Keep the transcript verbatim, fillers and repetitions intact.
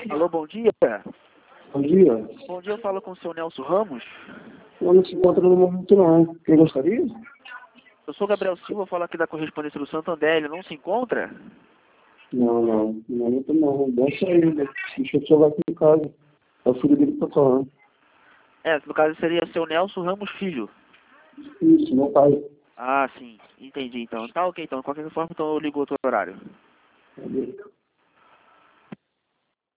Alô, bom dia. Bom dia. Bom dia, eu falo com o seu Nelson Ramos. Eu não se encontra no momento não. Quem gostaria? Eu sou Gabriel Silva, falo aqui da correspondência do Santander. Ele não se encontra? Não, não. No momento não. Deve sair, né? Deixa eu celular aqui em casa. É o filho dele que tá falando. É, no caso seria seu Nelson Ramos Filho. Isso, meu pai. Ah, sim. Entendi, então. Tá ok, então. De qualquer forma, então eu ligo outro horário. Cadê?